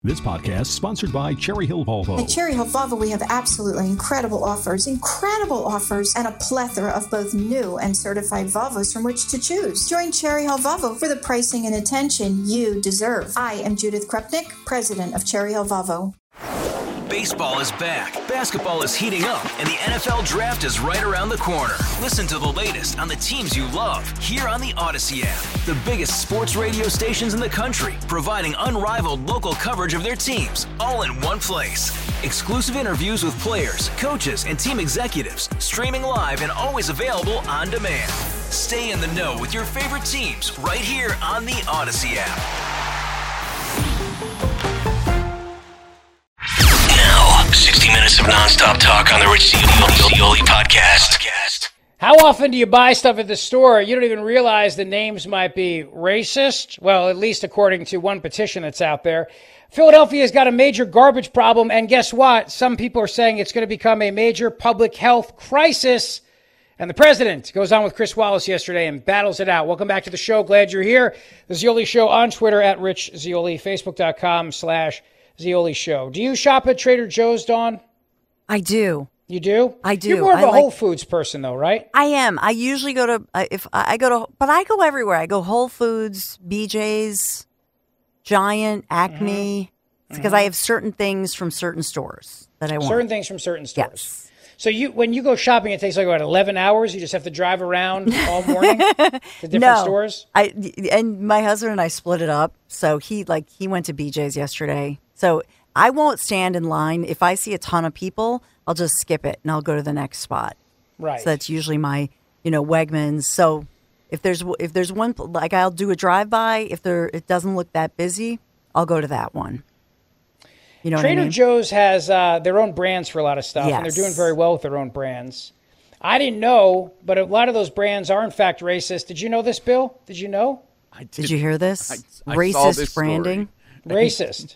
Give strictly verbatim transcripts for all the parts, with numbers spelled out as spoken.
This podcast is sponsored by Cherry Hill Volvo. At Cherry Hill Volvo, we have absolutely incredible offers, incredible offers, and a plethora of both new and certified Volvos from which to choose. Join Cherry Hill Volvo for the pricing and attention you deserve. I am Judith Krupnik, president of Cherry Hill Volvo. Baseball is back, basketball is heating up, and the N F L Draft is right around the corner. Listen to the latest on the teams you love here on the Odyssey app. The biggest sports radio stations in the country, providing unrivaled local coverage of their teams, all in one place. Exclusive interviews with players, coaches, and team executives, streaming live and always available on demand. Stay in the know with your favorite teams right here on the Odyssey app. sixty minutes of nonstop talk on the Rich Zeoli podcast. How often do you buy stuff at the store you don't even realize the names might be racist? Well, at least according to one petition that's out there. Philadelphia's got a major garbage problem, and guess what? Some people are saying it's going to become a major public health crisis. And the president goes on with Chris Wallace yesterday and battles it out. Welcome back to the show. Glad you're here. The Zeoli Show on Twitter at Rich Zeoli, Facebook.com slash Zeoli Show. Do you shop at Trader Joe's, Dawn? I do. You do? I do. You're more of I a like, Whole Foods person, though, right? I am. I usually go to uh, if I go to, but I go everywhere. I go Whole Foods, B J's, Giant, Acme, because mm-hmm. mm-hmm. I have certain things from certain stores that I want. Certain things from certain stores. Yes. So you, when you go shopping, it takes like what, eleven hours? You just have to drive around all morning to different no, stores? I and my husband and I split it up. So he like he went to B J's yesterday. So I won't stand in line. If I see a ton of people, I'll just skip it and I'll go to the next spot. Right. So that's usually my, you know, Wegmans. So if there's if there's one, like I'll do a drive by. If there it doesn't look that busy, I'll go to that one. You know Trader what I mean? Joe's has uh, their own brands for a lot of stuff, yes. and they're doing very well with their own brands. I didn't know, but a lot of those brands are in fact racist. Did you know this, Bill? Did you know? I did. Did you hear this? I, I racist this branding. Racist.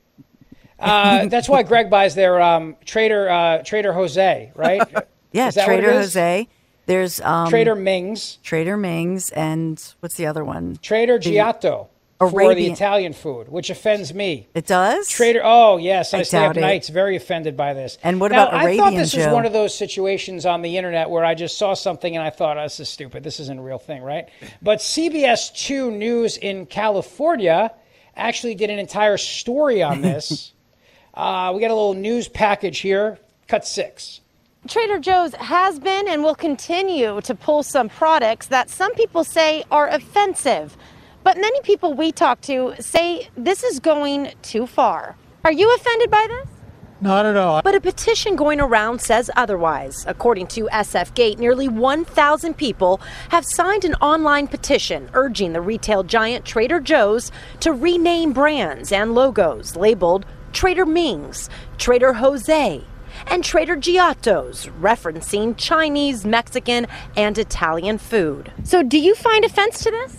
uh, that's why Greg buys their um, Trader uh, Trader Jose, right? Yeah, Trader Jose. There's um, Trader Ming's. Trader Ming's, and what's the other one? Trader the, Giotto. Arabian. For the Italian food, which offends me. It does? Trader, oh, yes. I, I stay up it. nights very offended by this. And what now, about Arabian I thought this Joe? was one of those situations on the internet where I just saw something and I thought, oh, this is stupid. This isn't a real thing, right? But C B S two News in California actually did an entire story on this. uh, we got a little news package here. Cut six. Trader Joe's has been and will continue to pull some products that some people say are offensive. But many people we talk to say this is going too far. Are you offended by this? Not at all. But a petition going around says otherwise. According to S F Gate, nearly one thousand people have signed an online petition urging the retail giant Trader Joe's to rename brands and logos labeled Trader Ming's, Trader Jose, and Trader Giotto's, referencing Chinese, Mexican, and Italian food. So do you find offense to this?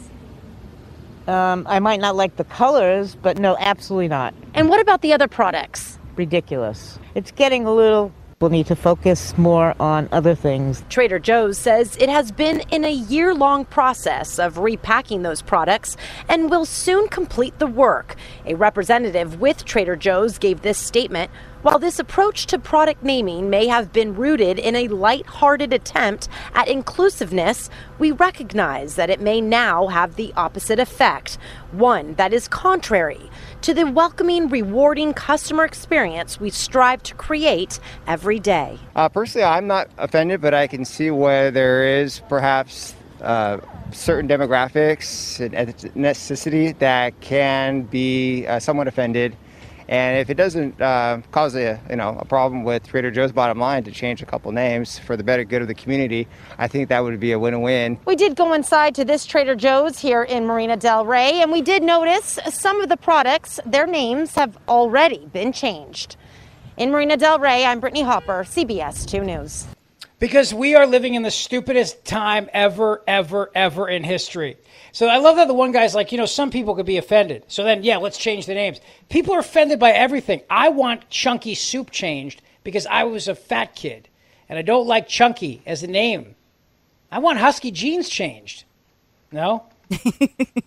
Um, I might not like the colors, but no, absolutely not. And what about the other products? Ridiculous. It's getting a little... We'll need to focus more on other things. Trader Joe's says it has been in a year-long process of repacking those products and will soon complete the work. A representative with Trader Joe's gave this statement. While this approach to product naming may have been rooted in a light-hearted attempt at inclusiveness, we recognize that it may now have the opposite effect, one that is contrary to the welcoming, rewarding customer experience we strive to create every day. Uh, personally, I'm not offended, but I can see where there is perhaps uh, certain demographics and ethnicity that can be uh, somewhat offended. And if it doesn't uh, cause a you know a problem with Trader Joe's bottom line to change a couple names for the better good of the community, I think that would be a win-win. We did go inside to this Trader Joe's here in Marina del Rey, and we did notice some of the products, their names have already been changed. In Marina del Rey, I'm Brittany Hopper, C B S two News. Because we are living in the stupidest time ever, ever, ever in history. So I love that the one guy's like, you know, some people could be offended. So then, yeah, let's change the names. People are offended by everything. I want Chunky Soup changed because I was a fat kid. And I don't like Chunky as a name. I want Husky Jeans changed. No?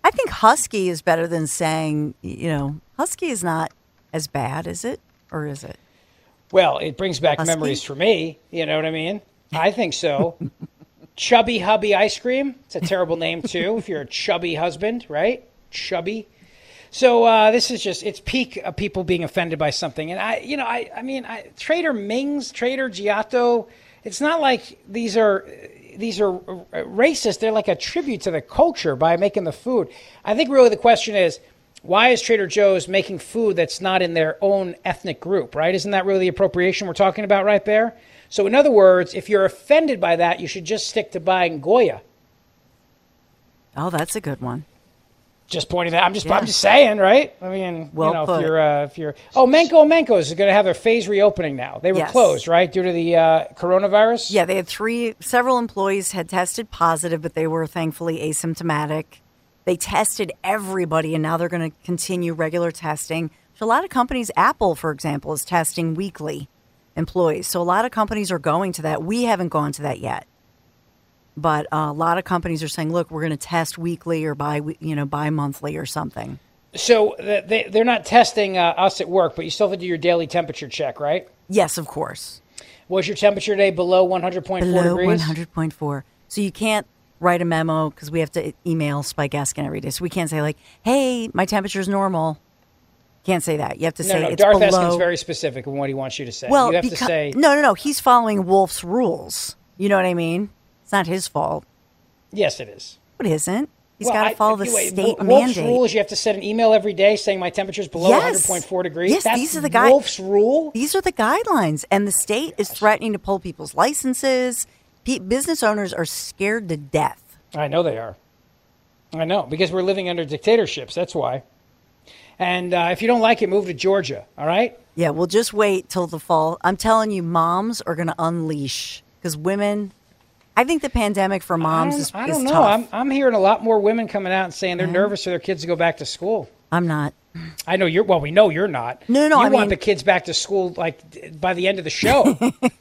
I think husky is better than saying, you know, husky is not as bad, is it? Or is it? Well, it brings back Husky? memories for me. You know what I mean? I think so. Chubby Hubby Ice Cream. It's a terrible name, too, if you're a chubby husband, right? Chubby. So uh, this is just, it's peak of people being offended by something. And I, you know, I, I mean, I, Trader Ming's, Trader Giotto, it's not like these are, these are racist. They're like a tribute to the culture by making the food. I think really the question is, why is Trader Joe's making food that's not in their own ethnic group, right? Isn't that really the appropriation we're talking about right there? So in other words, if you're offended by that, you should just stick to buying Goya. Oh, that's a good one. Just pointing that. I'm just, Yeah. I'm just saying, right? I mean, Well you know, put. if you're, uh, if you're, oh, Menko and Menko's is going to have their phase reopening now. They were Yes. closed, right, due to the uh, coronavirus. Yeah, they had three, several employees had tested positive, but they were thankfully asymptomatic. They tested everybody, and now they're going to continue regular testing. So a lot of companies, Apple, for example, is testing weekly employees. So a lot of companies are going to that. We haven't gone to that yet. But uh, a lot of companies are saying, look, we're going to test weekly or bi, you know, bi-monthly or something. So they, they're not testing uh, us at work, but you still have to do your daily temperature check, right? Yes, of course. Was your temperature today below one hundred point four Below degrees? one hundred point four. So you can't write a memo because we have to email Spike Eskin every day. So we can't say like, hey, my temperature's normal. Can't say that. You have to No, say no, it's Darth below. Eskin's very specific in what he wants you to say. Well, you have because, to say, no, no, no. He's following Wolf's rules. You know what I mean? It's not his fault. yes, it is. It isn't. He's Well, got I- to follow the anyway, state Wolf's mandate. rules, you have to send an email every day saying my temperature's below Yes. one hundred point four degrees. Yes, That's these are the guy- Wolf's rule. These are the guidelines, and the state is threatening to pull people's licenses. Pe- business owners are scared to death. I know they are. I know, because we're living under dictatorships. That's why. And uh, if you don't like it, move to Georgia, all right? Yeah, we'll just wait till the fall. I'm telling you, moms are going to unleash because women. I think the pandemic for moms I is, don't, I is don't know. tough. I'm, I'm hearing a lot more women coming out and saying they're Yeah. nervous for their kids to go back to school. I'm not. I know you're, well, we know you're not. No, no, You I want mean- the kids back to school like by the end of the show.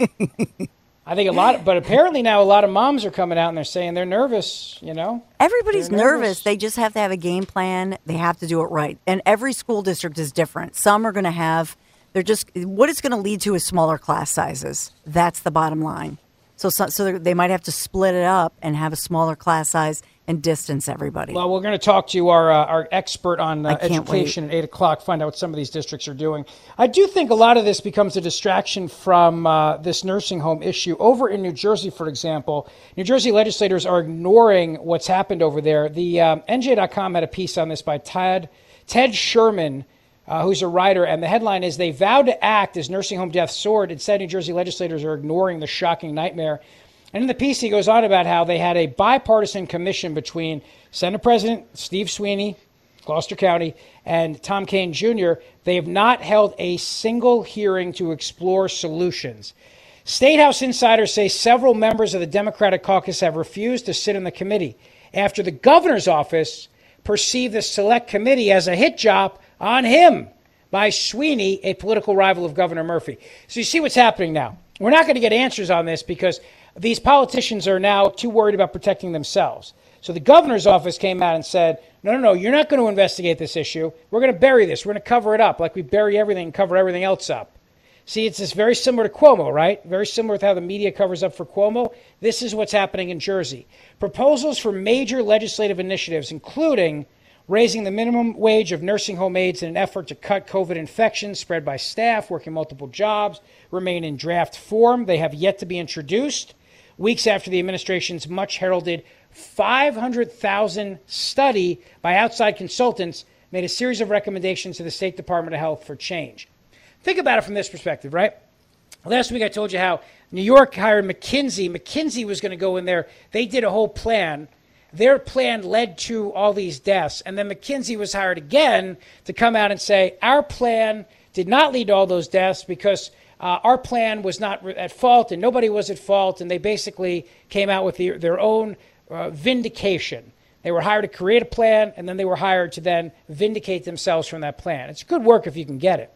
I think a lot, but apparently now a lot of moms are coming out and they're saying they're nervous, you know? Everybody's They're nervous. nervous. They just have to have a game plan. They have to do it right. And every school district is different. Some are going to have, they're just, what it's going to lead to is smaller class sizes. That's the bottom line. So, so, so they might have to split it up and have a smaller class size and distance everybody. Well, we're going to talk to our uh, our expert on uh, I can't education at eight o'clock, find out what some of these districts are doing. I do think a lot of this becomes a distraction from uh, this nursing home issue. Over in New Jersey, for example, New Jersey legislators are ignoring what's happened over there. The um, N J dot com had a piece on this by Ted, Ted Sherman, uh, who's a writer, and the headline is, "They vow to act as nursing home deaths soared. Instead, New Jersey legislators are ignoring the shocking nightmare." And in the piece, he goes on about how they had a bipartisan commission between Senate President Steve Sweeney, Gloucester County, and Tom Kean Junior They have not held a single hearing to explore solutions. State House insiders say several members of the Democratic caucus have refused to sit in the committee after the governor's office perceived the select committee as a hit job on him by Sweeney, a political rival of Governor Murphy. So you see what's happening now. We're not going to get answers on this because these politicians are now too worried about protecting themselves. So the governor's office came out and said, no, no, no, you're not going to investigate this issue. We're going to bury this. We're going to cover it up like we bury everything and cover everything else up. See, it's this very similar to Cuomo, right? Very similar to how the media covers up for Cuomo. This is what's happening in Jersey. Proposals for major legislative initiatives, including raising the minimum wage of nursing home aides in an effort to cut COVID infections spread by staff working multiple jobs, remain in draft form. They have yet to be introduced. Weeks after the administration's much heralded five hundred thousand study by outside consultants made a series of recommendations to the State Department of Health for change. Think about it from this perspective, right? Last week I told you how New York hired McKinsey. McKinsey was going to go in there. They did a whole plan. Their plan led to all these deaths. And then McKinsey was hired again to come out and say, our plan did not lead to all those deaths because Uh, our plan was not at fault and nobody was at fault, and they basically came out with the, their own uh, vindication. They were hired to create a plan, and then they were hired to then vindicate themselves from that plan. It's good work if you can get it.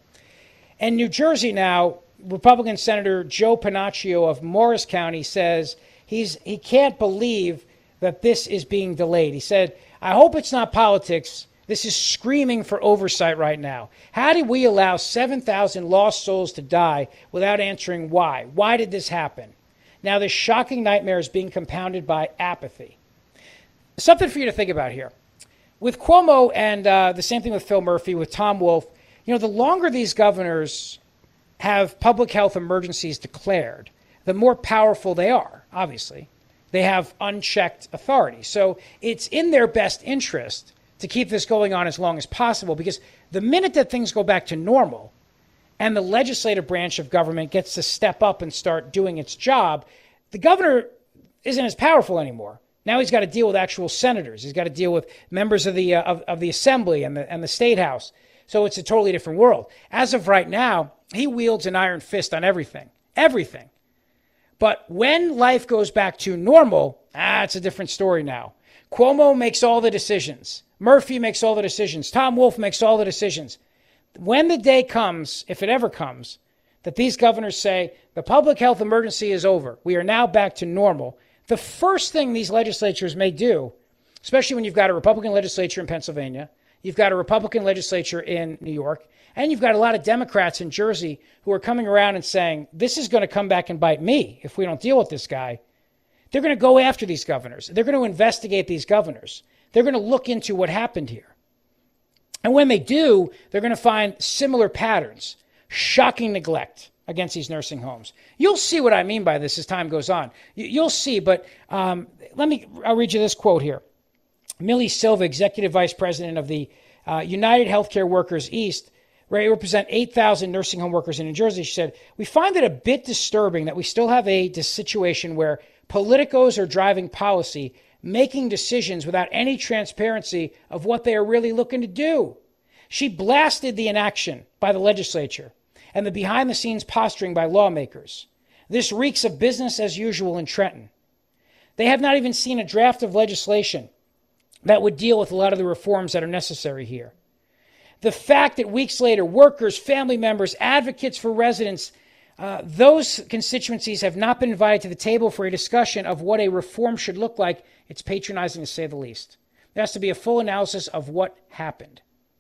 In New Jersey now, Republican Senator Joe Panaccio of Morris County says he's he can't believe that this is being delayed. He said, I hope it's not politics. This is screaming for oversight right now. How did we allow seven thousand lost souls to die without answering why? Why did this happen? Now, this shocking nightmare is being compounded by apathy. Something for you to think about here. With Cuomo and uh, the same thing with Phil Murphy, with Tom Wolf, you know, the longer these governors have public health emergencies declared, the more powerful they are, obviously. They have unchecked authority. So it's in their best interest to keep this going on as long as possible, because the minute that things go back to normal and the legislative branch of government gets to step up and start doing its job, the governor isn't as powerful anymore. Now he's got to deal with actual senators. He's got to deal with members of the uh, of, of the assembly and the and the state house. So it's a totally different world. As of right now, he wields an iron fist on everything, everything. But when life goes back to normal, ah, it's a different story now. Cuomo makes all the decisions. Murphy makes all the decisions. Tom Wolf makes all the decisions. When the day comes, if it ever comes, that these governors say the public health emergency is over, we are now back to normal, the first thing these legislatures may do, especially when you've got a Republican legislature in Pennsylvania, you've got a Republican legislature in New York, and you've got a lot of Democrats in Jersey who are coming around and saying, this is going to come back and bite me if we don't deal with this guy. They're going to go after these governors. They're going to investigate these governors. They're going to look into what happened here. And when they do, they're going to find similar patterns, shocking neglect against these nursing homes. You'll see what I mean by this as time goes on. You'll see, but um, let me, I'll read you this quote here. Millie Silva, Executive Vice President of the uh, United Healthcare Workers East, they represent eight thousand nursing home workers in New Jersey. She said, we find it a bit disturbing that we still have a situation where politicos are driving policy, making decisions without any transparency of what they are really looking to do. She blasted the inaction by the legislature and the behind-the-scenes posturing by lawmakers. This reeks of business as usual in Trenton. They have not even seen a draft of legislation that would deal with a lot of the reforms that are necessary here. The fact that weeks later, workers, family members, advocates for residents, uh, those constituencies have not been invited to the table for a discussion of what a reform should look like, it's patronizing to say the least. There has to be a full analysis of what happened.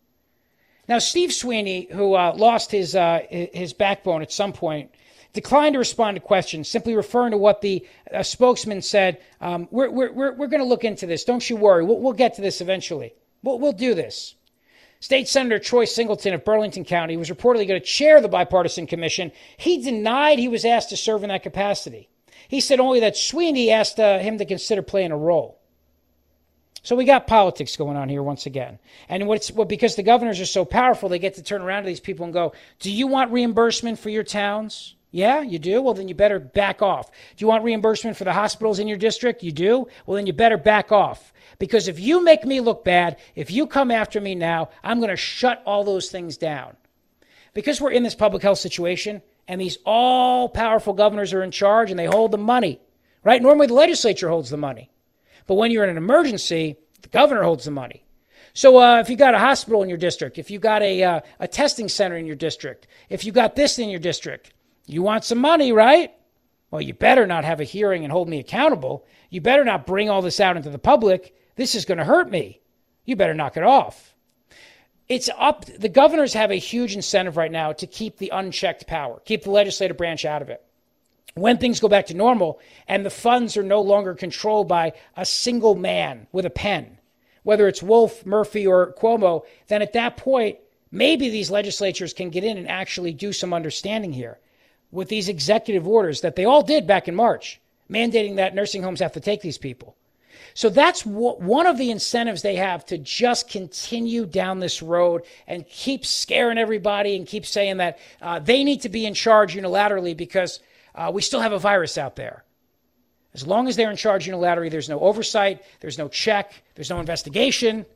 Now, Steve Sweeney, who uh, lost his uh, his backbone at some point, declined to respond to questions, simply referring to what the uh, spokesman said. Um, we're we're we're, we're going to look into this. Don't you worry. We'll, we'll get to this eventually. We'll we'll do this. State Senator Troy Singleton of Burlington County was reportedly going to chair the bipartisan commission. He denied he was asked to serve in that capacity. He said only that Sweeney asked uh, him to consider playing a role. So we got politics going on here once again. And what's well, because the governors are so powerful, they get to turn around to these people and go, do you want reimbursement for your towns? Yeah, you do? Well, then you better back off. Do you want reimbursement for the hospitals in your district? You do? Well, then you better back off. Because if you make me look bad, if you come after me now, I'm going to shut all those things down. Because we're in this public health situation, and these all-powerful governors are in charge, and they hold the money, right? Normally the legislature holds the money. But when you're in an emergency, the governor holds the money. So uh, if you got a hospital in your district, if you got a, uh, a testing center in your district, if you got this in your district, you want some money, right? Well, you better not have a hearing and hold me accountable. You better not bring all this out into the public. This is going to hurt me. You better knock it off. It's up. The governors have a huge incentive right now to keep the unchecked power, keep the legislative branch out of it. When things go back to normal and the funds are no longer controlled by a single man with a pen, whether it's Wolf, Murphy, or Cuomo, then at that point, maybe these legislatures can get in and actually do some understanding here with these executive orders that they all did back in March, mandating that nursing homes have to take these people. So that's w- one of the incentives they have to just continue down this road and keep scaring everybody and keep saying that uh, they need to be in charge unilaterally because uh, we still have a virus out there. As long as they're in charge unilaterally, there's no oversight, there's no check, there's no investigation.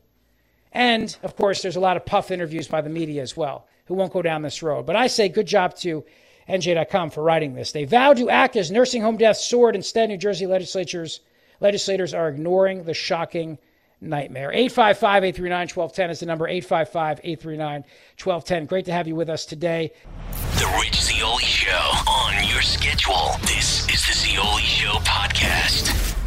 And, of course, there's a lot of puff interviews by the media as well who won't go down this road. But I say good job to N J dot com for writing this. They vowed to act as nursing home deaths soared. Instead, New Jersey legislatures Legislators are ignoring the shocking nightmare. eight five five, eight three nine, one two one zero is the number, eight five five, eight three nine, one two one zero. Great to have you with us today. The Rich Zeoli Show on your schedule. This is the Zeoli Show podcast.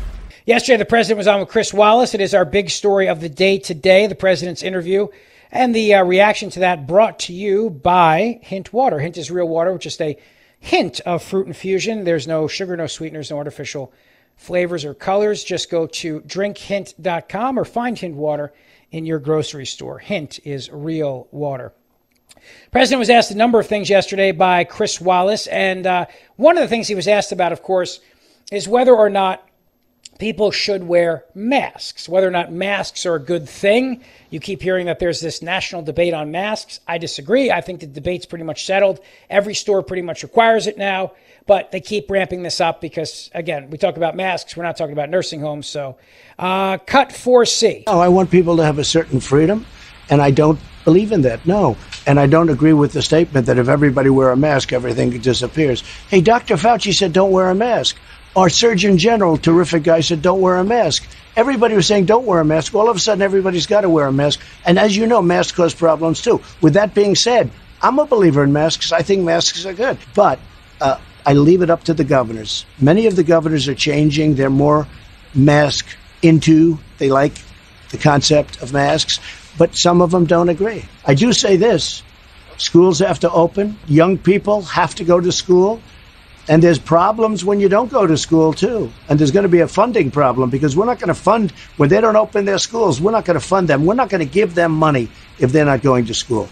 Yesterday, the president was on with Chris Wallace. It is our big story of the day today, the president's interview. And the uh, reaction to that brought to you by Hint Water. Hint is real water with just a hint of fruit infusion. There's no sugar, no sweeteners, no artificial flavors or colors. Just go to drink hint dot com or find Hint Water in your grocery store. Hint is real water. The president was asked a number of things yesterday by Chris Wallace. And uh, one of the things he was asked about, of course, is whether or not people should wear masks, whether or not masks are a good thing. You keep hearing that there's this national debate on masks. I disagree. I think the debate's pretty much settled. Every store pretty much requires it now, but they keep ramping this up because, again, we talk about masks. We're not talking about nursing homes. So uh, cut four C. Oh, I want people to have a certain freedom, and I don't believe in that, no. And I don't agree with the statement that if everybody wear a mask, everything disappears. Hey, Doctor Fauci said don't wear a mask. Our Surgeon General, terrific guy, said don't wear a mask. Everybody was saying don't wear a mask. All of a sudden, everybody's got to wear a mask. And as you know, masks cause problems, too. With that being said, I'm a believer in masks. I think masks are good. But uh, I leave it up to the governors. Many of the governors are changing. They're more mask into. They like the concept of masks. But some of them don't agree. I do say this. Schools have to open. Young people have to go to school. And there's problems when you don't go to school, too. And there's going to be a funding problem because we're not going to fund, when they don't open their schools, we're not going to fund them. We're not going to give them money if they're not going to school.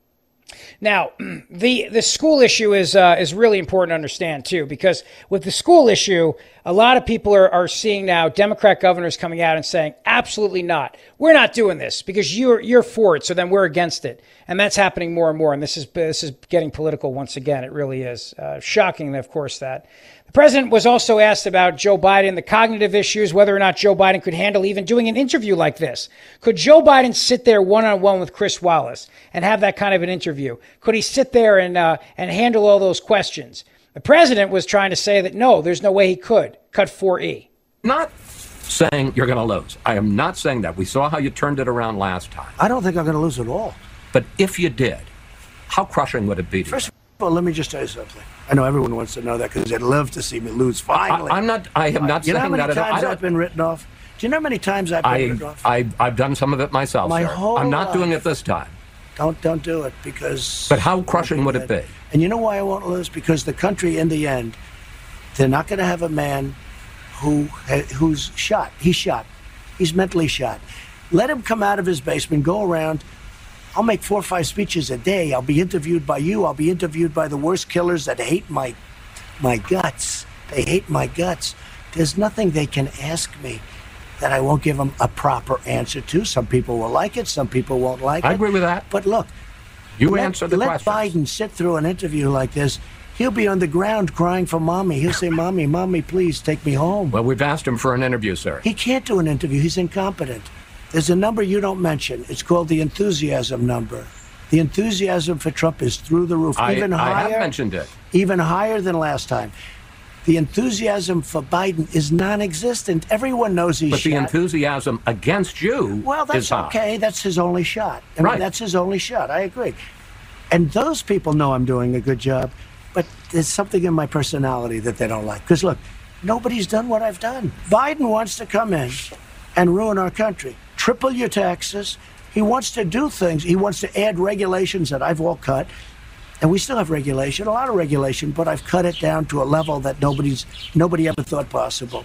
Now, the the school issue is uh, is really important to understand, too, because with the school issue, a lot of people are, are seeing now Democrat governors coming out and saying, absolutely not. We're not doing this because you're you're for it, so then we're against it. And that's happening more and more. And this is this is getting political once again. It really is. Uh, shocking, of course, that. The president was also asked about Joe Biden, the cognitive issues, whether or not Joe Biden could handle even doing an interview like this. Could Joe Biden sit there one-on-one with Chris Wallace and have that kind of an interview? Could he sit there and uh, and handle all those questions? The president was trying to say that, no, there's no way he could. Cut four E. Not saying you're going to lose. I am not saying that. We saw how you turned it around last time. I don't think I'm going to lose at all. But if you did, how crushing would it be to you? First of all, let me just tell you something. I know everyone wants to know that because they'd love to see me lose finally. I, I'm not, I am not you saying know how many that at all. times I've been written off? Do you know how many times I've been I, written off? I, I've done some of it myself, My sir. whole I'm not life. doing it this time. Don't don't do it because... But how crushing would it be? And you know why I won't lose? Because the country, in the end, they're not going to have a man who who's shot. He's shot. He's mentally shot. Let him come out of his basement, go around. I'll make four or five speeches a day. I'll be interviewed by you. I'll be interviewed by the worst killers that hate my my guts. They hate my guts. There's nothing they can ask me that I won't give them a proper answer to. Some people will like it. Some people won't like I it. I agree with that. But look, you let, answer the let questions. Biden sit through an interview like this. He'll be on the ground crying for mommy. He'll say, mommy, mommy, please take me home. Well, we've asked him for an interview, sir. He can't do an interview. He's incompetent. There's a number you don't mention. It's called the enthusiasm number. The enthusiasm for Trump is through the roof. I, even higher, I have mentioned it. Even higher than last time. The enthusiasm for Biden is non-existent. Everyone knows he's But shot. the enthusiasm against you well, that's is high. okay. That's his only shot. I right. mean, that's his only shot. I agree. And those people know I'm doing a good job. But there's something in my personality that they don't like. Because, look, nobody's done what I've done. Biden wants to come in and ruin our country. Triple your taxes. He wants to do things. He wants to add regulations that I've all cut. And we still have regulation, a lot of regulation, but I've cut it down to a level that nobody's nobody ever thought possible.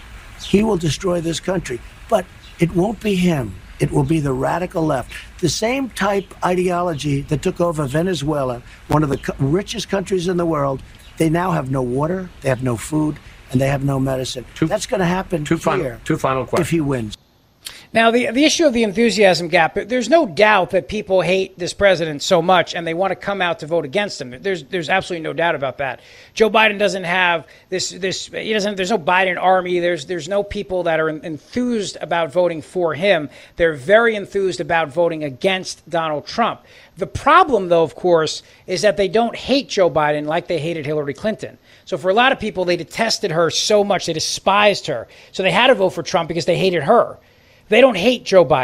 He will destroy this country. But it won't be him. It will be the radical left. The same type ideology that took over Venezuela, one of the co- richest countries in the world. They now have no water, they have no food, and they have no medicine. Two, That's going to happen two here final, two final questions. if he wins. Now, the the issue of the enthusiasm gap, there's no doubt that people hate this president so much and they want to come out to vote against him. There's there's absolutely no doubt about that. Joe Biden doesn't have this this he doesn't there's no Biden army. There's there's no people that are enthused about voting for him. They're very enthused about voting against Donald Trump. The problem, though, of course, is that they don't hate Joe Biden like they hated Hillary Clinton. So for a lot of people, they detested her so much, they despised her. So they had to vote for Trump because they hated her. They don't hate Joe Biden.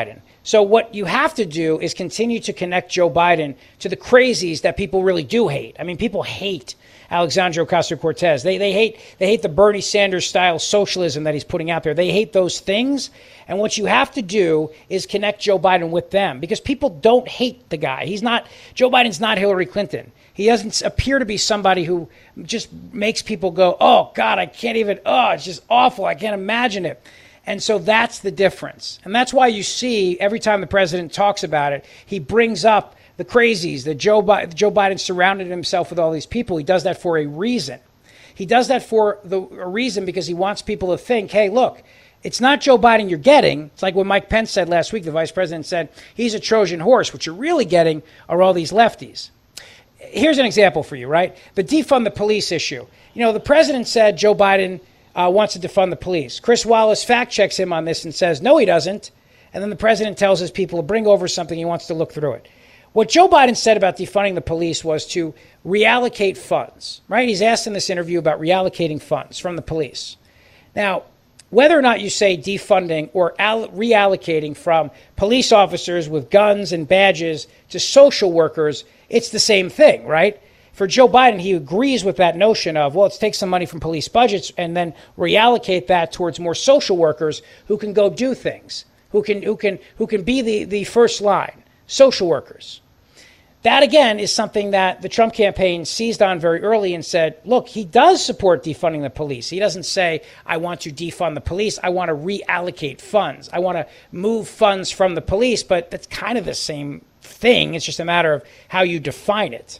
So what you have to do is continue to connect Joe Biden to the crazies that people really do hate. I mean, people hate Alexandria Ocasio-Cortez. They they hate they hate the Bernie Sanders style socialism that he's putting out there. They hate those things. And what you have to do is connect Joe Biden with them, because people don't hate the guy. He's not Joe Biden's not Hillary Clinton. He doesn't appear to be somebody who just makes people go, "Oh God, I can't even. Oh, it's just awful. I can't imagine it." And so that's the difference. And that's why you see every time the president talks about it, he brings up the crazies, that Joe, Bi- Joe Biden surrounded himself with all these people. He does that for a reason. He does that for the, a reason because he wants people to think, hey, look, it's not Joe Biden you're getting. It's like what Mike Pence said last week. The vice president said, he's a Trojan horse. What you're really getting are all these lefties. Here's an example for you, right? The defund the police issue. You know, the president said Joe Biden Uh, wants to defund the police. Chris Wallace fact checks him on this and says, no, he doesn't. And then the president tells his people to bring over something. He wants to look through it. What Joe Biden said about defunding the police was to reallocate funds, right? He's asked in this interview about reallocating funds from the police. Now, whether or not you say defunding or all- reallocating from police officers with guns and badges to social workers, it's the same thing, right? For Joe Biden, he agrees with that notion of, well, let's take some money from police budgets and then reallocate that towards more social workers who can go do things, who can who can who can be the, the first line, social workers. That, again, is something that the Trump campaign seized on very early and said, look, he does support defunding the police. He doesn't say, I want to defund the police. I want to reallocate funds. I want to move funds from the police. But that's kind of the same thing. It's just a matter of how you define it.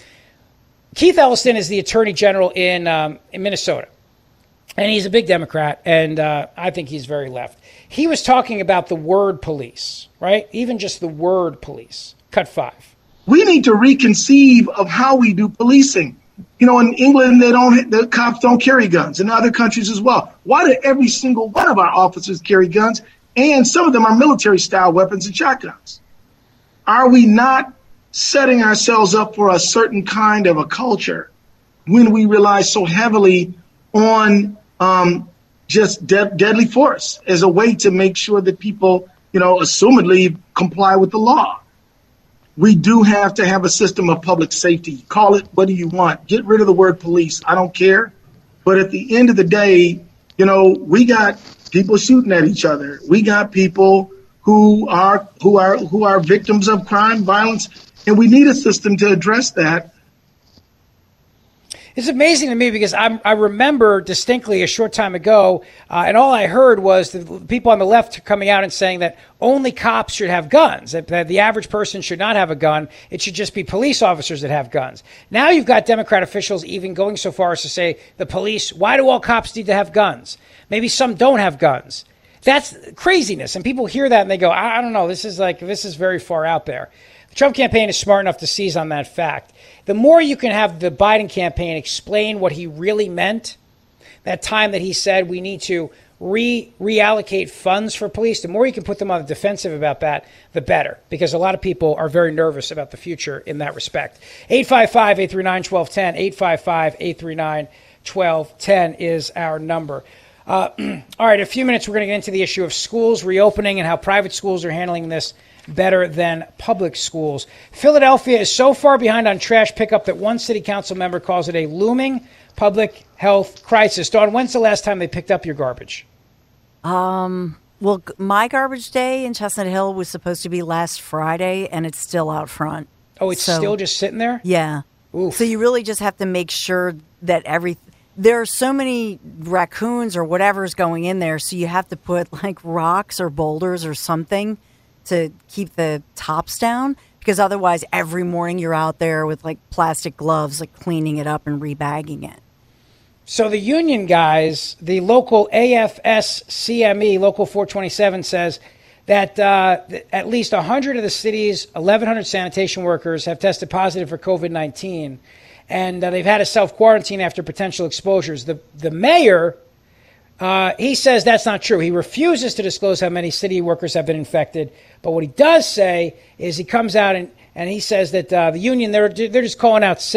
Keith Ellison is the attorney general in, um, in Minnesota, and he's a big Democrat, and uh, I think he's very left. He was talking about the word police, right? Even just the word police. Cut five. We need to reconceive of how we do policing. You know, in England, they don't, the cops don't carry guns, in other countries as well. Why do every single one of our officers carry guns? And some of them are military-style weapons and shotguns. Are we not setting ourselves up for a certain kind of a culture when we rely so heavily on um, just de- deadly force as a way to make sure that people, you know, assumedly comply with the law? We do have to have a system of public safety. Call it what do you want. Get rid of the word police. I don't care. But at the end of the day, you know, we got people shooting at each other. We got people who are who are who are victims of crime, violence. And we need a system to address that. It's amazing to me because I'm, I remember distinctly a short time ago, uh, and all I heard was the people on the left coming out and saying that only cops should have guns, that, that the average person should not have a gun. It should just be police officers that have guns. Now you've got Democrat officials even going so far as to say the police, why do all cops need to have guns? Maybe some don't have guns. That's craziness. And people hear that and they go, I, I don't know, this is like, this is very far out there. The Trump campaign is smart enough to seize on that fact. The more you can have the Biden campaign explain what he really meant, that time that he said we need to re reallocate funds for police, the more you can put them on the defensive about that, the better, because a lot of people are very nervous about the future in that respect. eight five five, eight three nine, one two one zero, eight five five, eight three nine, one two one zero is our number. Uh, all right, in a few minutes, we're going to get into the issue of schools reopening and how private schools are handling this better than public schools. Philadelphia is so far behind on trash pickup that one city council member calls it a looming public health crisis. Dawn, when's the last time they picked up your garbage? Um, well, my garbage day in Chestnut Hill was supposed to be last Friday, and it's still out front. Oh, it's so, still just sitting there? Yeah. Oof. So you really just have to make sure that every there are so many raccoons or whatever's going in there, so you have to put like rocks or boulders or something to keep the tops down, because otherwise every morning you're out there with like plastic gloves, like cleaning it up and rebagging it. So the union guys, the local A F S C M E, Local four twenty-seven, says that uh, at least one hundred of the city's eleven hundred sanitation workers have tested positive for COVID nineteen, and uh, they've had to self-quarantine after potential exposures. The, the mayor, Uh, he says that's not true. He refuses to disclose how many city workers have been infected. But what he does say is he comes out and, and he says that uh, the union, they're, they're just calling out sick.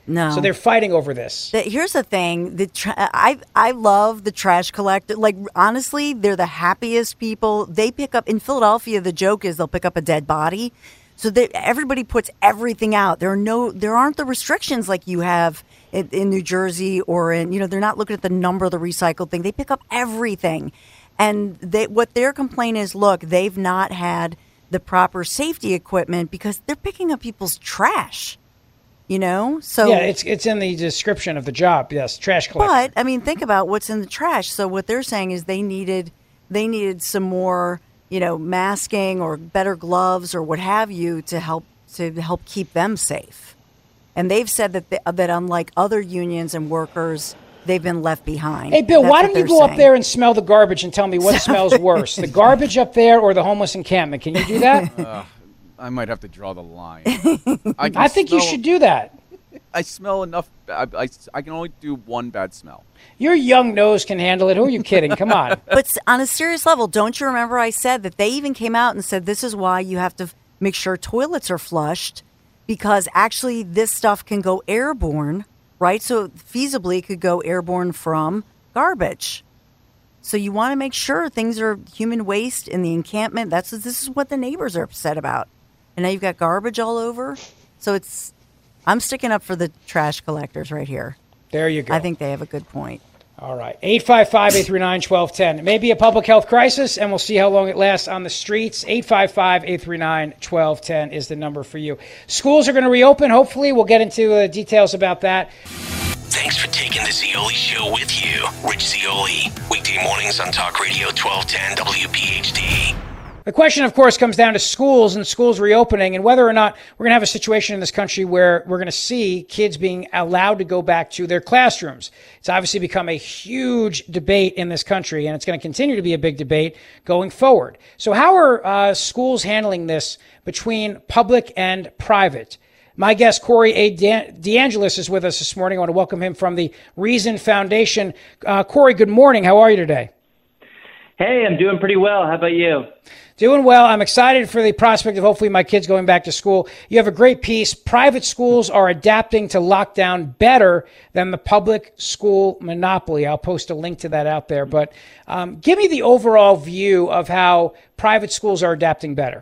No. So they're fighting over this. The, here's the thing. The tra- I I love the trash collector. Like, honestly, they're the happiest people. They pick up, in Philadelphia, the joke is they'll pick up a dead body. So they, everybody puts everything out. There are no, there aren't the restrictions like you have in, in New Jersey or in, you know, they're not looking at the number of the recycled thing. They pick up everything. And they, what their complaint is, look, they've not had the proper safety equipment because they're picking up people's trash, you know? So yeah, it's it's in the description of the job. Yes, trash collector. But I mean, think about what's in the trash. So what they're saying is they needed they needed some more, you know, masking or better gloves or what have you to help to help keep them safe. And they've said that they, that unlike other unions and workers, they've been left behind. Hey, Bill, That's why don't you go saying. up there and smell the garbage and tell me what smells worse, the garbage up there or the homeless encampment? Can you do that? Uh, I might have to draw the line. I, I think smell, you should do that. I smell enough. I, I, I can only do one bad smell. Your young nose can handle it. Who are you kidding? Come on. But on a serious level, don't you remember I said that they even came out and said this is why you have to make sure toilets are flushed, because actually this stuff can go airborne. Right, so feasibly it could go airborne from garbage. So you want to make sure things are human waste in the encampment. That's this is what the neighbors are upset about. And now you've got garbage all over. So it's, I'm sticking up for the trash collectors right here. There you go. I think they have a good point. All right, eight five five, eight three nine, one two one zero. It may be a public health crisis, and we'll see how long it lasts on the streets. eight five five, eight three nine, one two one zero is the number for you. Schools are going to reopen, hopefully. We'll get into uh, details about that. Thanks for taking the Zeoli Show with you. Rich Zeoli, weekday mornings on Talk Radio twelve ten W P H D. The question, of course, comes down to schools and schools reopening and whether or not we're going to have a situation in this country where we're going to see kids being allowed to go back to their classrooms. It's obviously become a huge debate in this country, and it's going to continue to be a big debate going forward. So how are uh, schools handling this between public and private? My guest, Corey A. DeAngelis, is with us this morning. I want to welcome him from the Reason Foundation. Uh, Corey, good morning. How are you today? Hey, I'm doing pretty well. How about you? Doing well. I'm excited for the prospect of hopefully my kids going back to school. You have a great piece. Private schools are adapting to lockdown better than the public school monopoly. I'll post a link to that out there. But um, give me the overall view of how private schools are adapting better.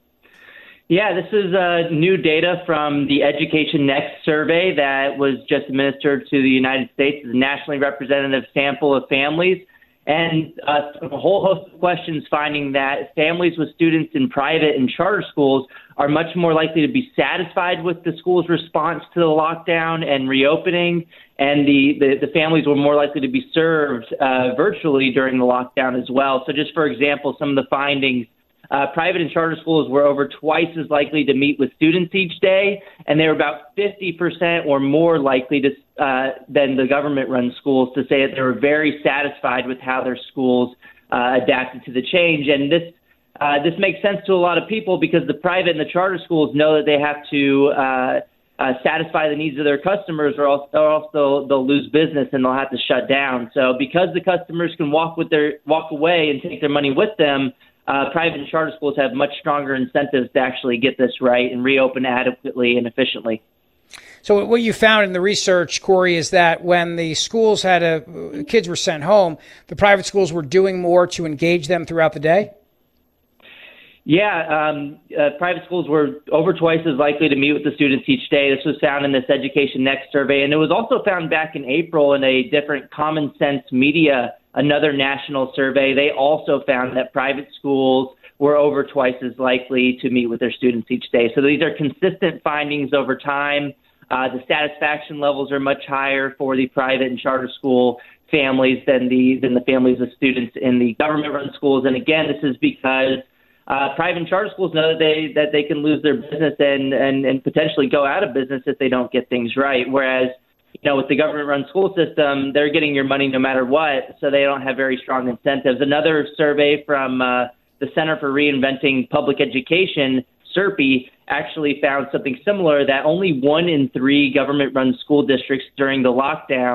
Yeah, this is uh, new data from the Education Next survey that was just administered to the United States. It's a nationally representative sample of families. And uh, a whole host of questions finding that families with students in private and charter schools are much more likely to be satisfied with the school's response to the lockdown and reopening, and the, the, the families were more likely to be served uh, virtually during the lockdown as well. So just for example, some of the findings, uh, private and charter schools were over twice as likely to meet with students each day, and they were about fifty percent or more likely to Uh, than the government-run schools to say that they were very satisfied with how their schools uh, adapted to the change. And this uh, this makes sense to a lot of people because the private and the charter schools know that they have to uh, uh, satisfy the needs of their customers, or else, or else they'll, they'll lose business and they'll have to shut down. So because the customers can walk with their walk away and take their money with them, uh, private and charter schools have much stronger incentives to actually get this right and reopen adequately and efficiently. So what you found in the research, Corey, is that when the schools had a, kids were sent home, the private schools were doing more to engage them throughout the day? Yeah, um, uh, private schools were over twice as likely to meet with the students each day. This was found in this Education Next survey, and it was also found back in April in a different Common Sense Media, another national survey. They also found that private schools were over twice as likely to meet with their students each day. So these are consistent findings over time. Uh, the satisfaction levels are much higher for the private and charter school families than the than the families of students in the government-run schools. And again, this is because uh, private and charter schools know that they that they can lose their business and, and, and potentially go out of business if they don't get things right. Whereas, you know, with the government-run school system, they're getting your money no matter what, so they don't have very strong incentives. Another survey from uh, the Center for Reinventing Public Education, C R P, actually found something similar, that only one in three government-run school districts during the lockdown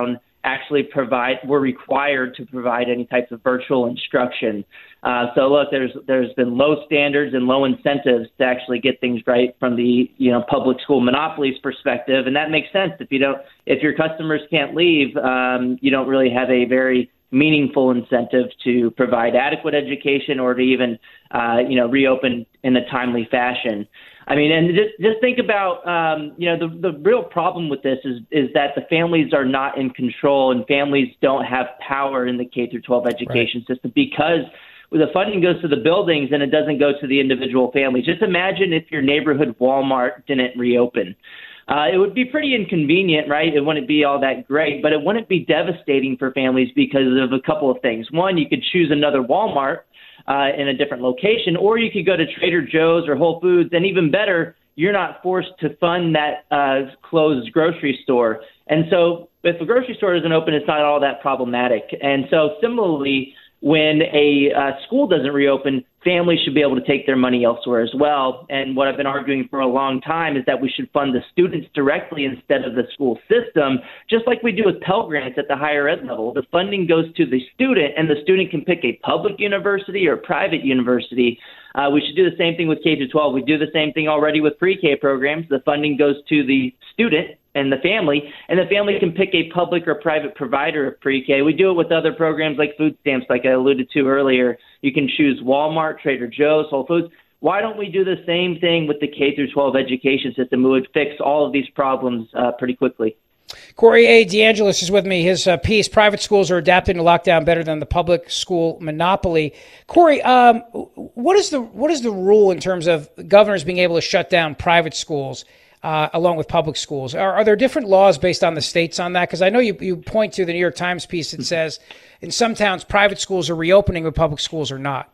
actually provide were required to provide any types of virtual instruction. Uh, so look, there's there's been low standards and low incentives to actually get things right from the you know public school monopolies perspective, and that makes sense. If you don't, if your customers can't leave, um, you don't really have a very meaningful incentive to provide adequate education or to even uh, you know reopen in a timely fashion. I mean, and just, just think about, um, you know, the, the real problem with this is is that the families are not in control and families don't have power in the K through twelve education right. system because the funding goes to the buildings and it doesn't go to the individual families. Just imagine if your neighborhood Walmart didn't reopen. Uh, it would be pretty inconvenient, right? It wouldn't be all that great, but it wouldn't be devastating for families because of a couple of things. One, you could choose another Walmart Uh, in a different location, or you could go to Trader Joe's or Whole Foods, and even better, you're not forced to fund that uh, closed grocery store. And so if the grocery store isn't open, it's not all that problematic. And so similarly, when a uh, school doesn't reopen, families should be able to take their money elsewhere as well. And what I've been arguing for a long time is that we should fund the students directly instead of the school system, just like we do with Pell Grants at the higher ed level. The funding goes to the student, and the student can pick a public university or private university. Uh, we should do the same thing with K through twelve. We do the same thing already with pre-K programs. The funding goes to the student and the family, and the family can pick a public or private provider of pre-K. We do it with other programs like food stamps, like I alluded to earlier. You can choose Walmart, Trader Joe's, Whole Foods. Why don't we do the same thing with the K through twelve education system? It would fix all of these problems uh, pretty quickly. Corey A. DeAngelis is with me. His uh, piece, Private Schools Are Adapting to Lockdown Better Than the Public School Monopoly. Corey, um, what is the what is the rule in terms of governors being able to shut down private schools uh, along with public schools? Are, are there different laws based on the states on that? Because I know you, you point to the New York Times piece that says in some towns private schools are reopening but public schools are not.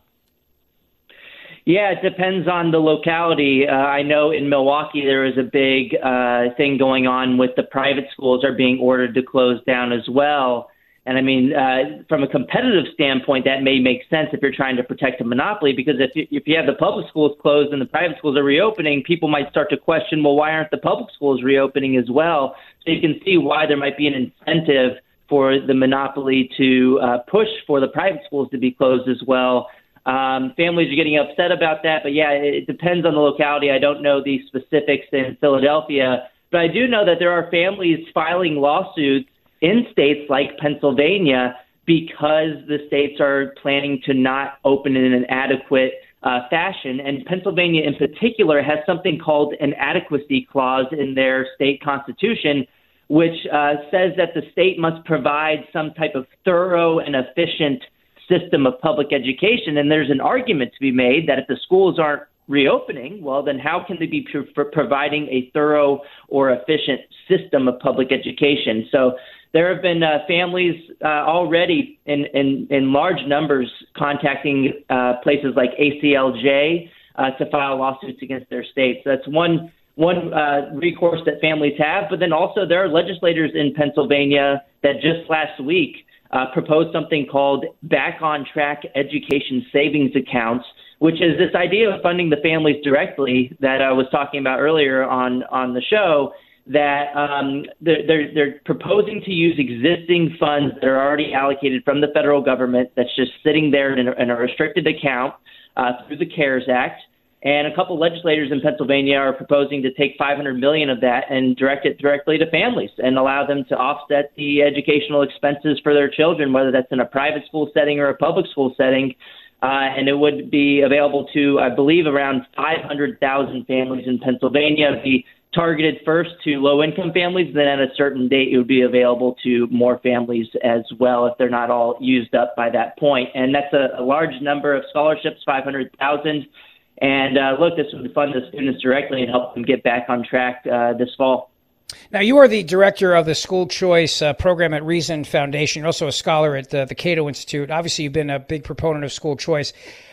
Yeah, it depends on the locality. Uh, I know in Milwaukee there is a big uh, thing going on with the private schools are being ordered to close down as well. And I mean, uh, from a competitive standpoint, that may make sense if you're trying to protect a monopoly, because if you, if you have the public schools closed and the private schools are reopening, people might start to question, well, why aren't the public schools reopening as well? So you can see why there might be an incentive for the monopoly to uh, push for the private schools to be closed as well. Um, families are getting upset about that, but yeah, it depends on the locality. I don't know the specifics in Philadelphia, but I do know that there are families filing lawsuits in states like Pennsylvania because the states are planning to not open in an adequate uh, fashion. And Pennsylvania in particular has something called an adequacy clause in their state constitution, which uh, says that the state must provide some type of thorough and efficient system of public education. And there's an argument to be made that if the schools aren't reopening, well, then how can they be pro- providing a thorough or efficient system of public education? So there have been uh, families uh, already in, in, in large numbers contacting uh, places like A C L J uh, to file lawsuits against their states. So that's one one uh, recourse that families have. But then also there are legislators in Pennsylvania that just last week Uh, proposed something called Back on Track Education Savings Accounts, which is this idea of funding the families directly that I was talking about earlier on, on the show, that um, they're, they're, they're proposing to use existing funds that are already allocated from the federal government that's just sitting there in a, in a restricted account uh, through the CARES Act. And a couple of legislators in Pennsylvania are proposing to take five hundred million dollars of that and direct it directly to families and allow them to offset the educational expenses for their children, whether that's in a private school setting or a public school setting. Uh, and it would be available to, I believe, around five hundred thousand families in Pennsylvania. It would be targeted first to low-income families. Then at a certain date, it would be available to more families as well if they're not all used up by that point. And that's a, a large number of scholarships, five hundred thousand. And uh, look, this would fund the students directly and help them get back on track uh, this fall. Now, you are the director of the School Choice uh, program at Reason Foundation. You're also a scholar at uh, the Cato Institute. Obviously, you've been a big proponent of school choice.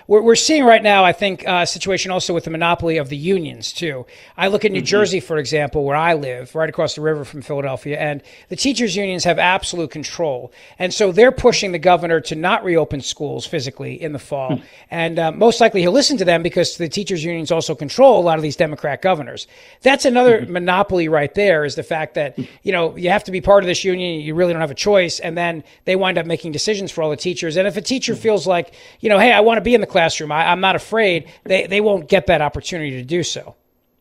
we're, we're seeing right now, I think, uh, a situation also with the monopoly of the unions, too. I look at New mm-hmm. Jersey, for example, where I live, right across the river from Philadelphia, and the teachers' unions have absolute control. And so they're pushing the governor to not reopen schools physically in the fall. Mm-hmm. And uh, most likely he'll listen to them because the teachers' unions also control a lot of these Democrat governors. That's another mm-hmm. monopoly right there, is the fact that, you know, you have to be part of this union, you really don't have a choice, and then they wind up making decisions for all the teachers. And if a teacher mm-hmm. feels like, you know, hey, I want to be in the classroom, I, I'm not afraid, they, they won't get that opportunity to do so.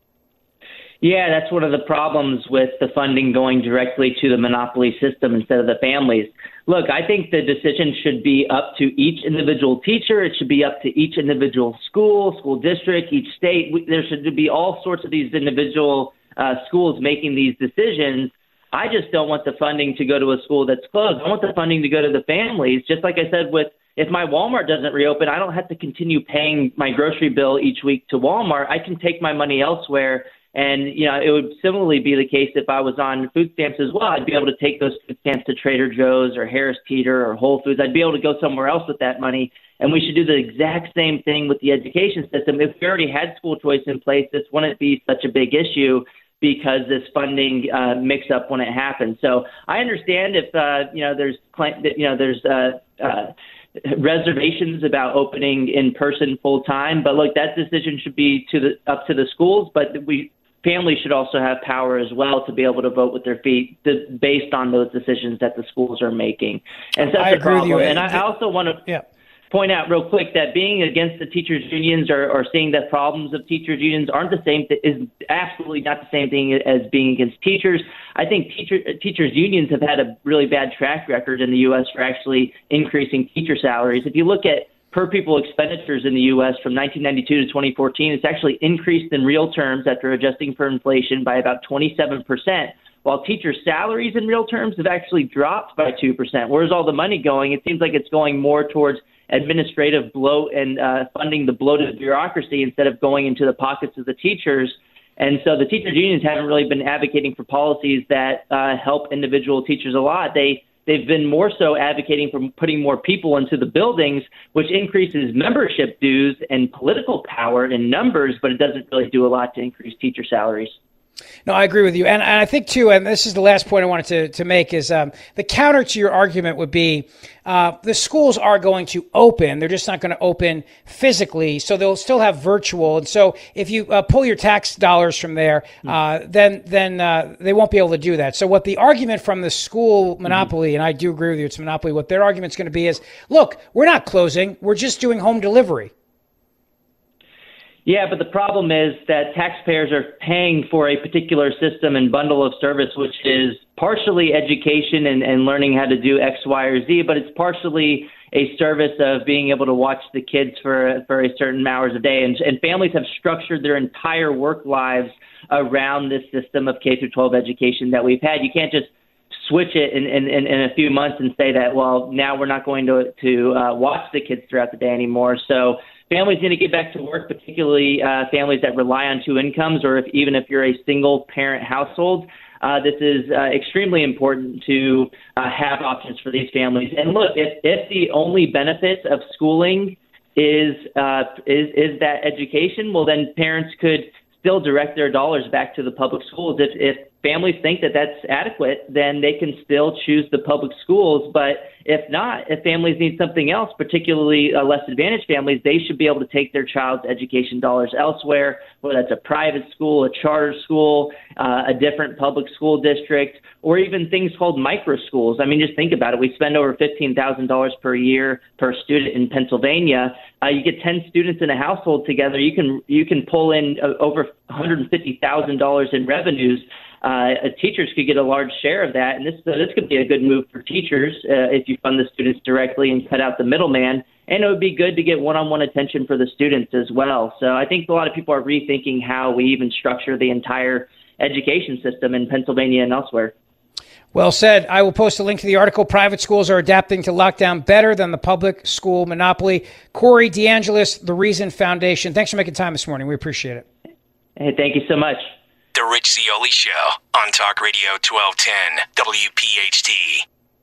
Yeah, that's one of the problems with the funding going directly to the monopoly system instead of the families. Look, I think the decision should be up to each individual teacher. It should be up to each individual school, school district, each state. There should be all sorts of these individual uh, schools making these decisions. I just don't want the funding to go to a school that's closed. I want the funding to go to the families. Just like I said, with if my Walmart doesn't reopen, I don't have to continue paying my grocery bill each week to Walmart. I can take my money elsewhere. And, you know, it would similarly be the case if I was on food stamps as well. I'd be able to take those food stamps to Trader Joe's or Harris Teeter or Whole Foods. I'd be able to go somewhere else with that money. And we should do the exact same thing with the education system. If we already had school choice in place, this wouldn't be such a big issue because this funding uh, mix-up when it happens. So I understand if, uh, you know, there's, you know, there's uh, uh, reservations about opening in person full time, but look, that decision should be to the up to the schools, but we families should also have power as well to be able to vote with their feet to, based on those decisions that the schools are making. And so that's I a agree problem. with you. And I also want to yeah. point out real quick that being against the teachers unions or, or seeing that problems of teachers unions aren't the same th- is absolutely not the same thing as being against teachers. I think teacher, teachers unions have had a really bad track record in the U S for actually increasing teacher salaries. If you look at per pupil expenditures in the U S from nineteen ninety-two to twenty fourteen, it's actually increased in real terms after adjusting for inflation by about twenty-seven percent, while teacher salaries in real terms have actually dropped by two percent. Where's all the money going? It seems like it's going more towards administrative bloat and uh, funding the bloated bureaucracy instead of going into the pockets of the teachers. And so the teachers unions haven't really been advocating for policies that uh, help individual teachers a lot. They They've been more so advocating for putting more people into the buildings, which increases membership dues and political power in numbers, but it doesn't really do a lot to increase teacher salaries. No, I agree with you. And, and I think, too, and this is the last point I wanted to, to make, is um, the counter to your argument would be uh, the schools are going to open. They're just not going to open physically, so they'll still have virtual. And so if you uh, pull your tax dollars from there, uh, then then uh, they won't be able to do that. So what the argument from the school monopoly, mm-hmm. and I do agree with you, it's monopoly, what their argument's going to be is, look, we're not closing. We're just doing home delivery. Yeah, but the problem is that taxpayers are paying for a particular system and bundle of service, which is partially education and, and learning how to do X, Y, or Z, but it's partially a service of being able to watch the kids for for a certain hours a day. And, and families have structured their entire work lives around this system of K through twelve education that we've had. You can't just switch it in, in, in a few months and say that, well, now we're not going to, to uh, watch the kids throughout the day anymore. So families need to get back to work, particularly uh, families that rely on two incomes, or if, even if you're a single parent household. Uh, this is uh, extremely important to uh, have options for these families. And look, if, if the only benefit of schooling is, uh, is is that education, well, then parents could still direct their dollars back to the public schools. If, if families think that that's adequate, then they can still choose the public schools. But if not, if families need something else, particularly uh, less advantaged families, they should be able to take their child's education dollars elsewhere, whether that's a private school, a charter school, uh, a different public school district, or even things called micro schools. I mean, just think about it. We spend over fifteen thousand dollars per year per student in Pennsylvania. Uh, you get ten students in a household together, you can you can pull in uh, over one hundred fifty thousand dollars in revenues. Uh, teachers could get a large share of that, and this uh, this could be a good move for teachers uh, if you fund the students directly and cut out the middleman. And it would be good to get one-on-one attention for the students as well. So I think a lot of people are rethinking how we even structure the entire education system in Pennsylvania and elsewhere. Well said. I will post a link to the article. Private schools are adapting to lockdown better than the public school monopoly. Corey DeAngelis, the Reason Foundation. Thanks for making time this morning. We appreciate it. Hey, thank you so much. The Rich Zeoli Show on Talk Radio twelve ten W P H T.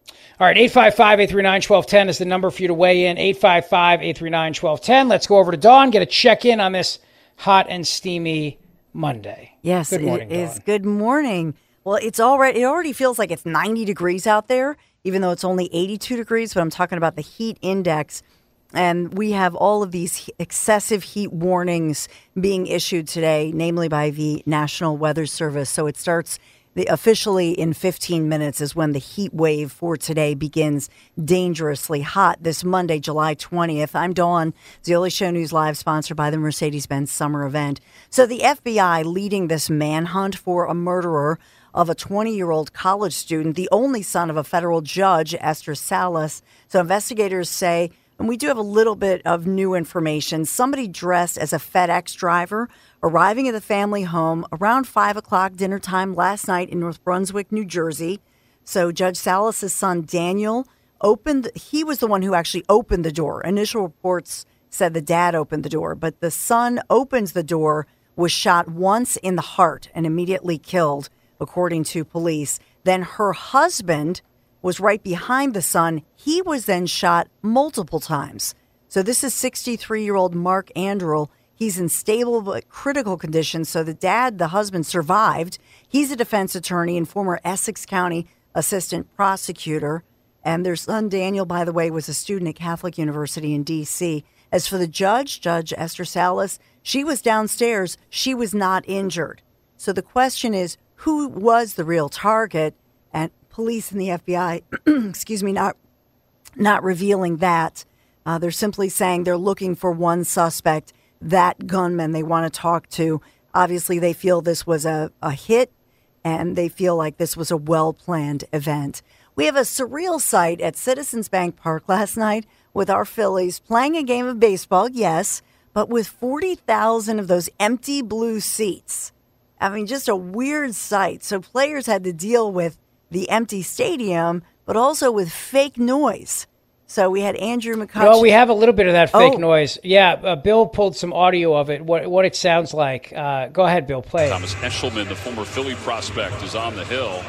All right, eight five five, eight three nine, one two one zero is the number for you to weigh in, eight five five, eight three nine, one two one zero. Let's go over to Dawn, get a check-in on this hot and steamy Monday. Yes, Good morning, it is. Dawn. Good morning. Well, it's already, it already feels like it's ninety degrees out there, even though it's only eighty-two degrees, but I'm talking about the heat index. And we have all of these excessive heat warnings being issued today, namely by the National Weather Service. So it starts the, officially in fifteen minutes is when the heat wave for today begins dangerously hot this Monday, July twentieth. I'm Dawn, Zeoli Show News Live, sponsored by the Mercedes-Benz Summer Event. So the F B I leading this manhunt for a murderer of a twenty-year-old college student, the only son of a federal judge, Esther Salas. So investigators say, and we do have a little bit of new information. Somebody dressed as a FedEx driver arriving at the family home around five o'clock dinner time last night in North Brunswick, New Jersey. So Judge Salas' son, Daniel, opened. He was the one who actually opened the door. Initial reports said the dad opened the door, but the son opens the door, was shot once in the heart and immediately killed, according to police. Then her husband was right behind the son. He was then shot multiple times. So this is sixty-three-year-old Mark Anderl. He's in stable but critical condition. So the dad, the husband, survived. He's a defense attorney and former Essex County assistant prosecutor. And their son, Daniel, by the way, was a student at Catholic University in D C. As for the judge, Judge Esther Salas, she was downstairs. She was not injured. So the question is, who was the real target? And police and the F B I, excuse me, not not revealing that. Uh, they're simply saying they're looking for one suspect, that gunman they want to talk to. Obviously, they feel this was a, a hit, and they feel like this was a well-planned event. We have a surreal sight at Citizens Bank Park last night with our Phillies playing a game of baseball, yes, but with forty thousand of those empty blue seats. I mean, just a weird sight. So players had to deal with the empty stadium, but also with fake noise. So we had Andrew McCutcheon. Well, we have a little bit of that fake oh. noise. Yeah, uh, Bill pulled some audio of it, what what it sounds like. Uh, go ahead, Bill, play it. Thomas Eshelman, the former Philly prospect, is on the hill.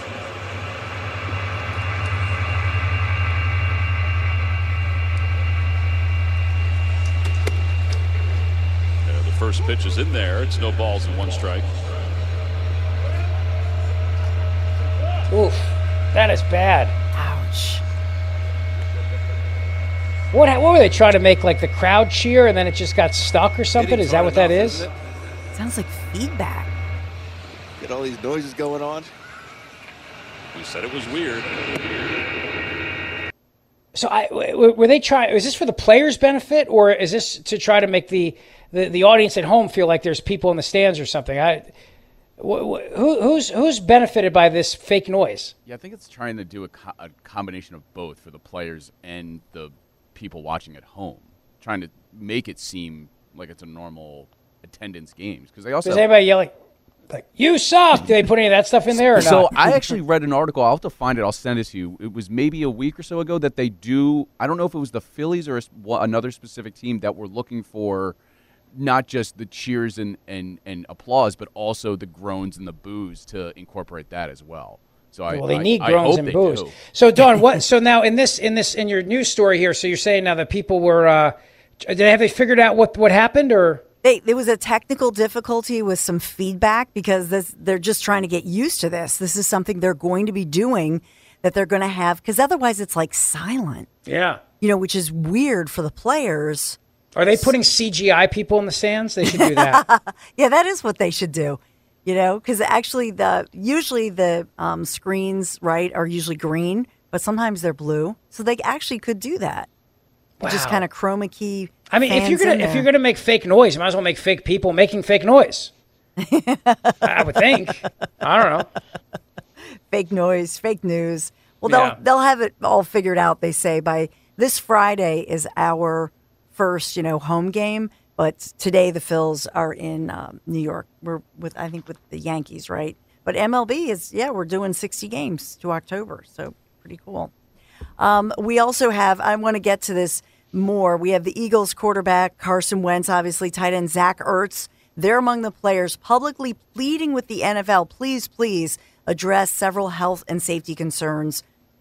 Uh, the first pitch is in there. It's no balls and one strike. Oof, that is bad. Ouch. What what were they trying to make, like the crowd cheer, and then it just got stuck or something? Is that what that is? It sounds like feedback. Get all these noises going on. We said it was weird. So I were they trying? Is this for the players' benefit, or is this to try to make the, the, the audience at home feel like there's people in the stands or something? I. Who, who's who's benefited by this fake noise? Yeah, I think it's trying to do a, co- a combination of both for the players and the people watching at home, trying to make it seem like it's a normal attendance games. Because they also Does anybody yelling like "You suck"? Do they put any of that stuff in there or so not? I actually read an article. I'll have to find it. I'll send it to you. It was maybe a week or so ago that they do. I don't know if it was the Phillies or another specific team that were looking for not just the cheers and, and, and applause, but also the groans and the boos to incorporate that as well. So I, well, they I, need I groans hope and they boos. do. So Dawn, what? So now in this in this in your news story here, so you're saying now that people were, uh, did they have they figured out what what happened or? They, there was a technical difficulty with some feedback because this, they're just trying to get used to this. This is something they're going to be doing, that they're going to have, because otherwise it's like silent. Yeah. You know, which is weird for the players. Are they putting C G I people in the stands? They should do that. Yeah, that is what they should do. You know, because actually the usually the um, screens, right, are usually green, but sometimes they're blue. So they actually could do that. Wow. Just kind of chroma key. I mean, if you're gonna if there. you're gonna make fake noise, you might as well make fake people making fake noise. I would think. I don't know. Fake noise, fake news. Well, Yeah. they'll they'll have it all figured out. They say by this Friday is our first, you know, home game. But today the Phils are in um, New York. We're with I think with the Yankees, right? But M L B is yeah, we're doing sixty games to October, so pretty cool. Um, we also have. I want to get to this more. We have the Eagles quarterback Carson Wentz, obviously tight end Zach Ertz. They're among the players publicly pleading with the N F L, please, please address several health and safety concerns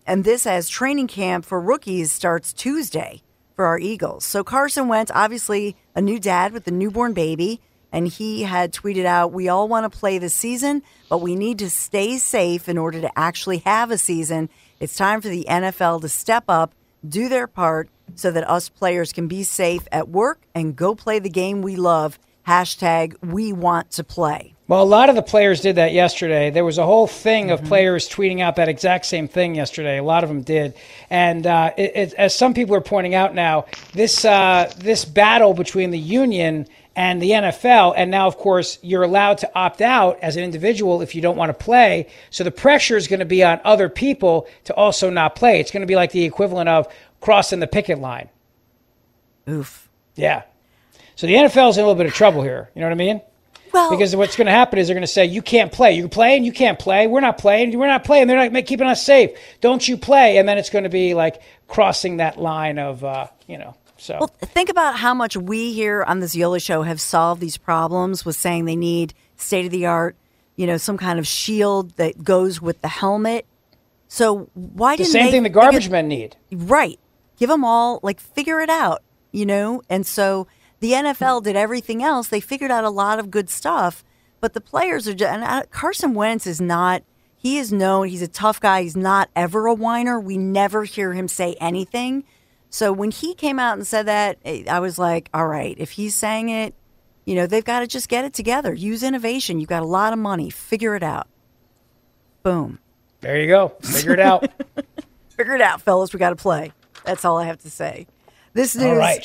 And this as training camp for rookies starts Tuesday for our Eagles. So Carson Wentz, obviously a new dad with a newborn baby, and he had tweeted out, we all want to play this season, but we need to stay safe in order to actually have a season. It's time for the N F L to step up, do their part, so that us players can be safe at work and go play the game we love. Hashtag we want to play. Well, a lot of the players did that yesterday. There was a whole thing of mm-hmm. players tweeting out that exact same thing yesterday. A lot of them did. And uh, it, it, as some people are pointing out now, this uh, this battle between the union and the N F L, and now, of course, you're allowed to opt out as an individual if you don't want to play. So the pressure is going to be on other people to also not play. It's going to be like the equivalent of crossing the picket line. Oof. Yeah. So the N F L is in a little bit of trouble here. You know what I mean? Well, because what's going to happen is they're going to say, you can't play. You can play and you can't play. We're not playing. We're not playing. They're not keeping us safe. Don't you play. And then it's going to be like crossing that line of, uh, you know, so. Well, think about how much we here on the Zeoli Show have solved these problems with saying they need state-of-the-art, you know, some kind of shield that goes with the helmet. So why the didn't same they thing the garbage men need? Right. Give them all, like, figure it out, you know? And so the N F L did everything else. They figured out a lot of good stuff, but the players are just, and Carson Wentz is not, he is known, he's a tough guy. He's not ever a whiner. We never hear him say anything. So when he came out and said that, I was like, all right, if he's saying it, you know, they've got to just get it together. Use innovation. You've got a lot of money. Figure it out. Boom. There you go. Figure it out. Figure it out, fellas. We got to play. That's all I have to say. This news. All right.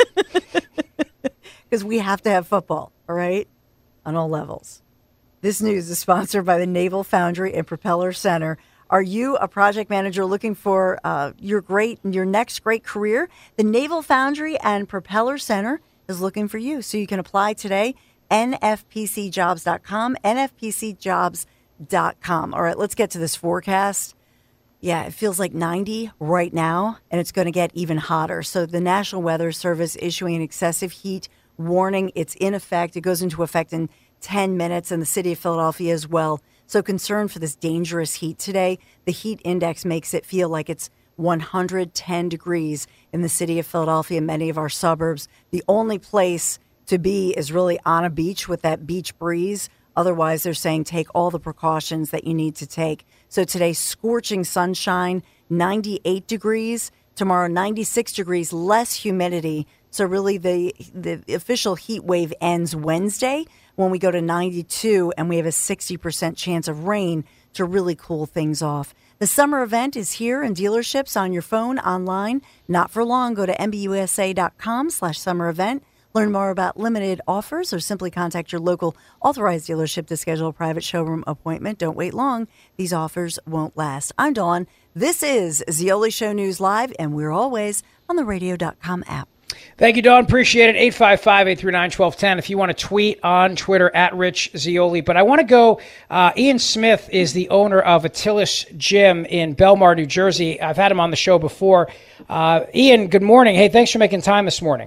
Because we have to have football, all right, on all levels. This news is sponsored by the Naval Foundry and Propeller Center. Are you a project manager looking for uh, your great, your next great career? The Naval Foundry and Propeller Center is looking for you. So you can apply today, N F P C jobs dot com, N F P C jobs dot com. All right, let's get to this forecast. Yeah, it feels like ninety right now, and it's going to get even hotter. So the National Weather Service issuing an excessive heat warning. It's in effect. It goes into effect in ten minutes, and the city of Philadelphia as well. So concern for this dangerous heat today. The heat index makes it feel like it's one hundred ten degrees in the city of Philadelphia, many of our suburbs. The only place to be is really on a beach with that beach breeze. Otherwise, they're saying take all the precautions that you need to take. So today, scorching sunshine, ninety-eight degrees. Tomorrow, ninety-six degrees, less humidity. So really, the, the official heat wave ends Wednesday when we go to ninety-two, and we have a sixty percent chance of rain to really cool things off. The summer event is here in dealerships, on your phone, online. Not for long. Go to M B U S A dot com slash summer event. Learn more about limited offers, or simply contact your local authorized dealership to schedule a private showroom appointment. Don't wait long. These offers won't last. I'm Dawn. This is Zeoli Show News Live, and we're always on the radio dot com app. Thank you, Dawn. Appreciate it. eight five five, eight three nine, one two one zero if you want to tweet on Twitter at Rich Zeoli. But I want to go, uh, Ian Smith is the owner of Atilis Gym in Belmar, New Jersey. I've had him on the show before. Uh, Ian, good morning. Hey, thanks for making time this morning.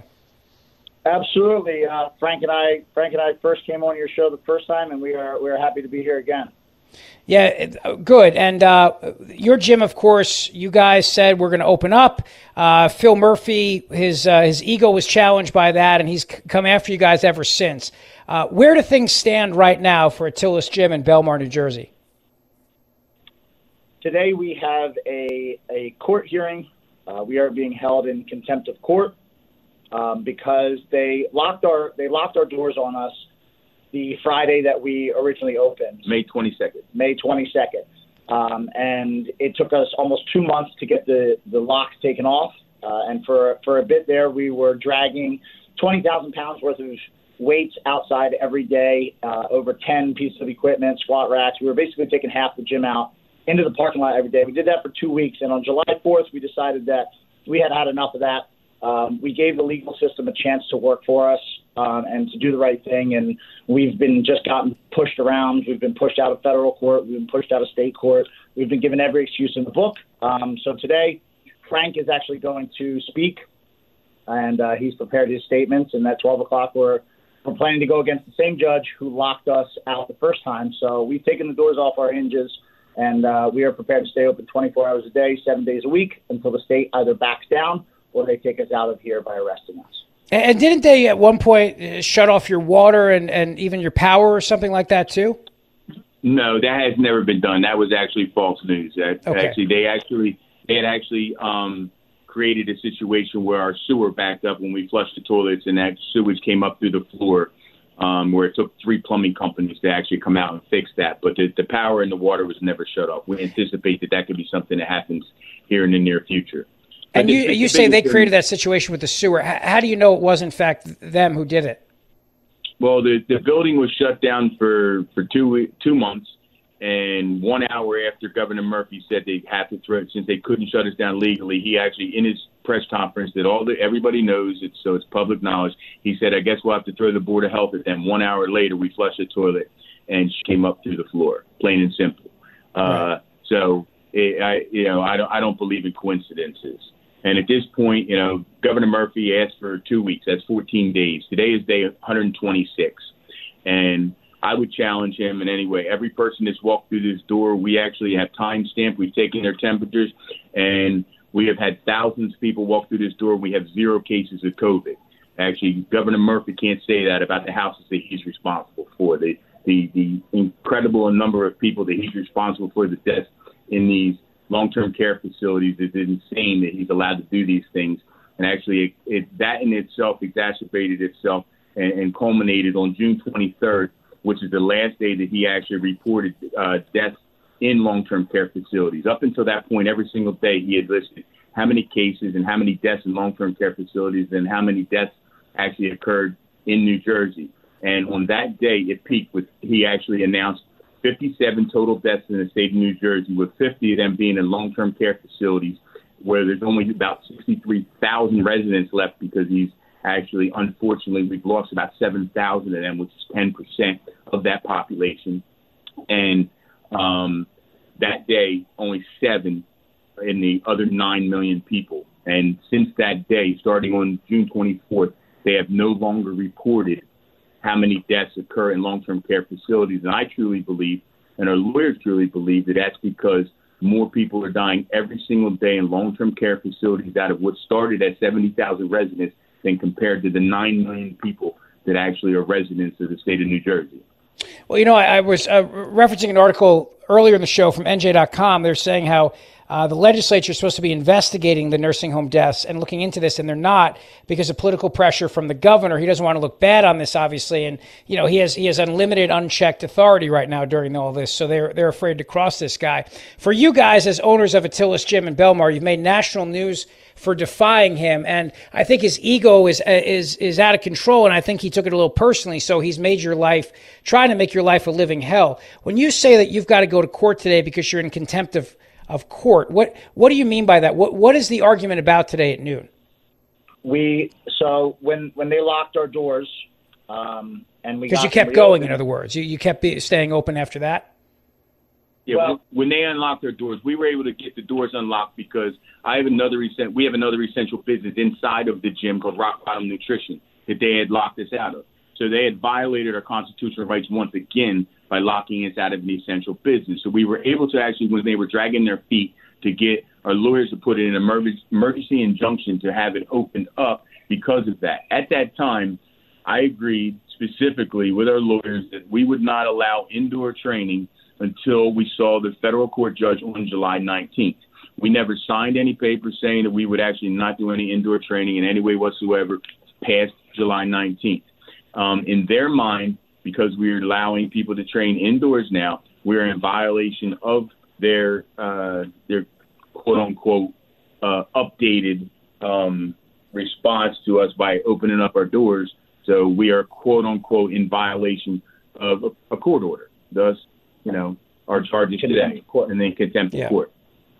Absolutely. Uh, Frank and I Frank and I first came on your show the first time, and we are we are happy to be here again. Yeah, good. And uh, your gym, of course, you guys said we're going to open up. Uh, Phil Murphy, his uh, his ego was challenged by that, and he's c- come after you guys ever since. Uh, where do things stand right now for Atilis Gym in Belmar, New Jersey? Today we have a, a court hearing. Uh, we are being held in contempt of court um, because they locked our they locked our doors on us the Friday that we originally opened. May twenty-second. May twenty-second. Um, and it took us almost two months to get the, the locks taken off. Uh, and for, for a bit there, we were dragging twenty thousand pounds worth of weights outside every day, uh, over ten pieces of equipment, squat racks. We were basically taking half the gym out into the parking lot every day. We did that for two weeks. And on July fourth, we decided that we had had enough of that. Um, we gave the legal system a chance to work for us um, and to do the right thing. And we've been just gotten pushed around. We've been pushed out of federal court. We've been pushed out of state court. We've been given every excuse in the book. Um, so today, Frank is actually going to speak, and uh, he's prepared his statements. And at twelve o'clock, we're, we're planning to go against the same judge who locked us out the first time. So we've taken the doors off our hinges, And uh, we are prepared to stay open twenty-four hours a day, seven days a week, until the state either backs down or they take us out of here by arresting us. And didn't they at one point shut off your water and, and even your power or something like that too? No, that has never been done. That was actually false news. That, Okay. Actually, they actually they had actually um, created a situation where our sewer backed up when we flushed the toilets, and that sewage came up through the floor, um, where it took three plumbing companies to actually come out and fix that. But the, the power and the water was never shut off. We anticipate that that could be something that happens here in the near future. But And the- you the you say they biggest created thing- that situation with the sewer. How, how do you know it was in fact them who did it? Well, the, the building was shut down for, for two we- two months, and one hour after Governor Murphy said they had to throw, since they couldn't shut us down legally, he actually in his press conference that all the everybody knows it, so it's public knowledge. He said, "I guess we'll have to throw the Board of Health at them." One hour later, we flushed the toilet, and she came up through the floor, plain and simple. Uh, so it, I, you know, I don't I don't believe in coincidences. And at this point, you know, Governor Murphy asked for two weeks. That's fourteen days. Today is day one hundred twenty-six. And I would challenge him in any way. Every person that's walked through this door, we actually have time stamped. We've taken their temperatures, and we have had thousands of people walk through this door. We have zero cases of COVID. Actually, Governor Murphy can't say that about the houses that he's responsible for. The, the, the incredible number of people that he's responsible for the deaths in these long-term care facilities is insane that he's allowed to do these things. And actually, it, it, that in itself exacerbated itself and, and culminated on June twenty-third, which is the last day that he actually reported uh, deaths in long-term care facilities. Up until that point, every single day he had listed how many cases and how many deaths in long-term care facilities and how many deaths actually occurred in New Jersey. And on that day, it peaked with he actually announced fifty-seven total deaths in the state of New Jersey, with fifty of them being in long-term care facilities, where there's only about sixty-three thousand residents left because he's actually, unfortunately, we've lost about seven thousand of them, which is ten percent of that population. And um, that day, only seven in the other nine million people. And since that day, starting on June twenty-fourth, they have no longer reported how many deaths occur in long-term care facilities. And I truly believe, and our lawyers truly believe, that that's because more people are dying every single day in long-term care facilities out of what started at seventy thousand residents than compared to the nine million people that actually are residents of the state of New Jersey. Well, you know, I, I was uh, referencing an article earlier in the show from N J dot com. They're saying how uh, the legislature is supposed to be investigating the nursing home deaths and looking into this, and they're not because of political pressure from the governor. He doesn't want to look bad on this, obviously, and you know he has he has unlimited, unchecked authority right now during all this, so they're they're afraid to cross this guy. For you guys, as owners of Attila's Gym in Belmar, you've made national news for defying him, and I think his ego is is is out of control, and I think he took it a little personally. So he's made your life, trying to make your life a living hell. When you say that you've got to go to court today because you're in contempt of, of court, what what do you mean by that? What what is the argument about today at noon? We so when when they locked our doors, um, and we Because got you kept them going, reopened- in other words, you you kept be, staying open after that. Yeah, well, when they unlocked their doors, we were able to get the doors unlocked because I have another recent, we have another essential business inside of the gym called Rock Bottom Nutrition that they had locked us out of. So they had violated our constitutional rights once again by locking us out of an essential business. So we were able to actually, when they were dragging their feet, to get our lawyers to put in an emergency, emergency injunction to have it opened up because of that. At that time, I agreed specifically with our lawyers that we would not allow indoor training until we saw the federal court judge on July nineteenth. We never signed any papers saying that we would actually not do any indoor training in any way whatsoever past July nineteenth. Um, in their mind, because we're allowing people to train indoors now, we're in violation of their uh, their quote unquote uh, updated um, response to us by opening up our doors. So we are quote unquote in violation of a, a court order. Thus, you know, our charges today and then contempt of Yeah. court.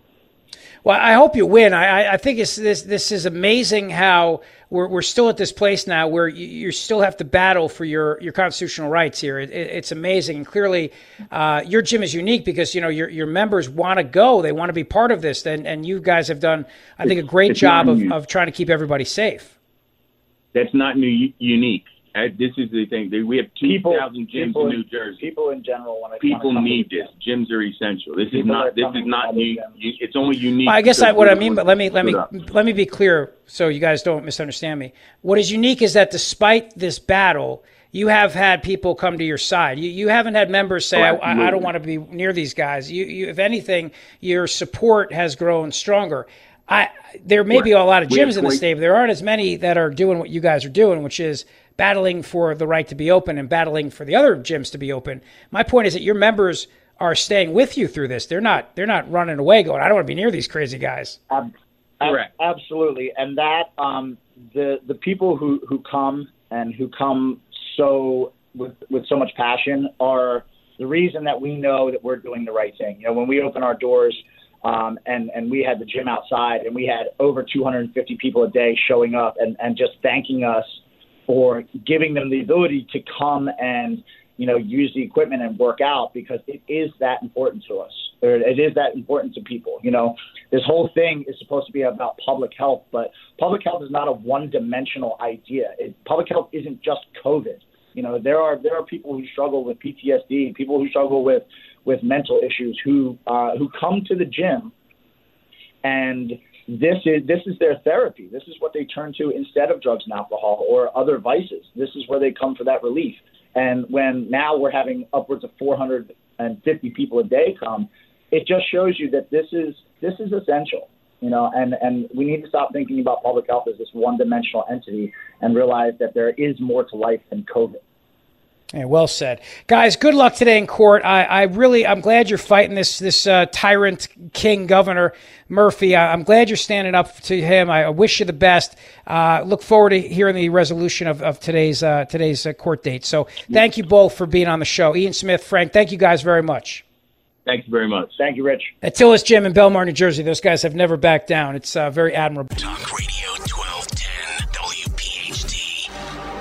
Well, I hope you win. I, I- I think it's this. This is amazing how we're we're still at this place now where you, you still have to battle for your, your constitutional rights here. It, it, it's amazing, and clearly, uh, your gym is unique because you know your your members want to go. They want to be part of this, and and you guys have done, I think, a great It's job not of, unique. of trying to keep everybody safe. That's not new, unique. Uh, this is the thing. We have two thousand gyms people, in New Jersey. People in general want to. People wanna need this. Gyms are essential. This People is not. are This coming is not to new. other It's only unique. Well, I guess I, what I mean, but let me let me Stood up. let me be clear so you guys don't misunderstand me. What is unique is that despite this battle, you have had people come to your side. You you haven't had members say, Oh, I, I don't want to be near these guys. You, you, if anything, your support has grown stronger. I there may be a lot of We have gyms in the twenty state, but there aren't as many that are doing what you guys are doing, which is battling for the right to be open and battling for the other gyms to be open. My point is that your members are staying with you through this. They're not they're not running away going, I don't want to be near these crazy guys. Ab- Correct. Absolutely. And that um, the the people who, who come and who come so with with so much passion are the reason that we know that we're doing the right thing. You know, when we open our doors um, and, and we had the gym outside and we had over two hundred fifty people a day showing up and, and just thanking us for giving them the ability to come and, you know, use the equipment and work out, because it is that important to us. Or it is that important to people. You know, this whole thing is supposed to be about public health, but public health is not a one-dimensional idea. It, public health isn't just COVID. You know, there are there are people who struggle with P T S D, people who struggle with, with mental issues, who uh, who come to the gym, and this is this is their therapy. This is what they turn to instead of drugs and alcohol or other vices. This is where they come for that relief. And when now we're having upwards of four hundred fifty people a day come, it just shows you that this is this is essential. You know, and, and we need to stop thinking about public health as this one-dimensional entity and realize that there is more to life than COVID. Yeah, well said. Guys, good luck today in court. I, I really, I'm glad you're fighting this this uh, tyrant king governor, Murphy. I, I'm glad you're standing up to him. I, I wish you the best. Uh, look forward to hearing the resolution of, of today's uh, today's uh, court date. So thank you both for being on the show. Ian Smith, Frank, thank you guys very much. Thank you very much. Thank you, Rich. At Tillis Gym in Belmar, New Jersey, those guys have never backed down. It's uh, very admirable. Talk Radio twelve ten W P H D.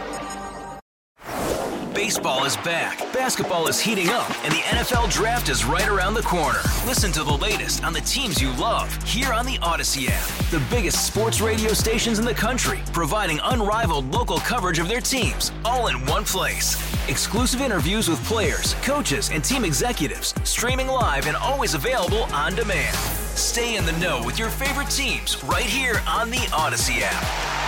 Baseball is back, basketball is heating up, and the N F L Draft is right around the corner. Listen to the latest on the teams you love here on the Odyssey app. The biggest sports radio stations in the country, providing unrivaled local coverage of their teams, all in one place. Exclusive interviews with players, coaches, and team executives, streaming live and always available on demand. Stay in the know with your favorite teams right here on the Odyssey app.